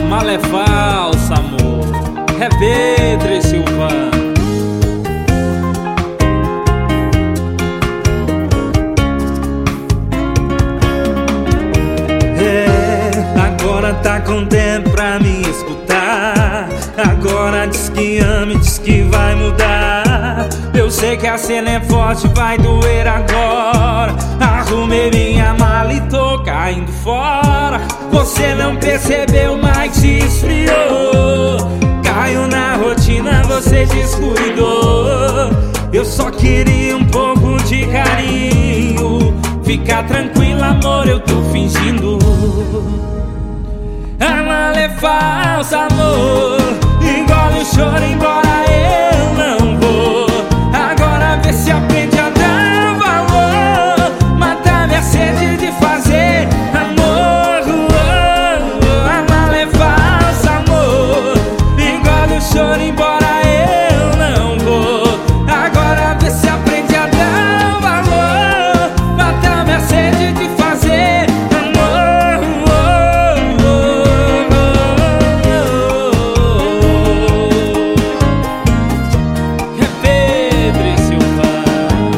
Mal é falso, amor. É Pedro e Silvano. Agora tá com tempo pra me escutar. Agora diz que ama e diz que vai mudar. Eu sei que a cena é forte, vai doer agora. Arrumei minha mala e tô caindo fora. Você não percebeu, mas se esfriou. Caiu na rotina, você descuidou. Eu só queria um pouco de carinho. Fica tranquilo, amor, eu tô fingindo. A mala é falsa, amor. Engole o choro, embora eu não vou. Agora vê se aprende a dar valor. Mata minha sede de fazer amor. A mala é falsa, amor. Engole o choro, embora eu não vou. Agora vê se aprende a dar valor. Mata minha sede de fazer amor. É Pedro e Silvano.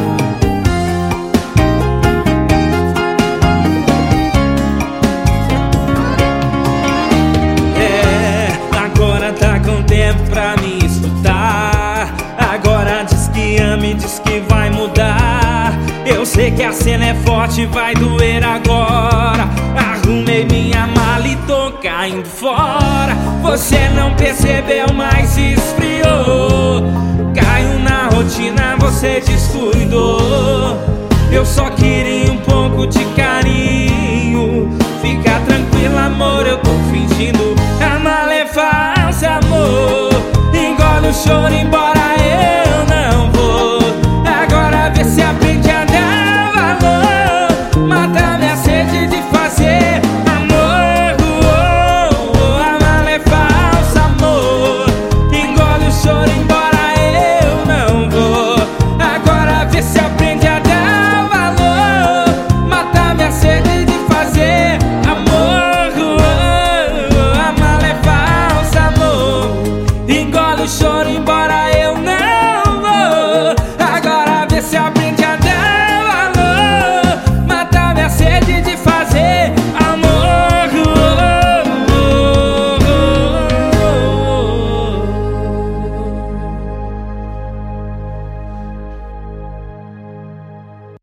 Agora tá com tempo pra me escutar. Agora diz que ama e diz que vai mudar. Eu sei que a cena é forte, vai doer agora. Arrumei minha mala e tô caindo fora. Você não percebeu, mas se esfriou. Caiu na rotina, você descuidou. Eu só queria um pouco de carinho. Fica tranquilo, amor, eu tô fingindo. A mala é falsa, amor. Engole o choro,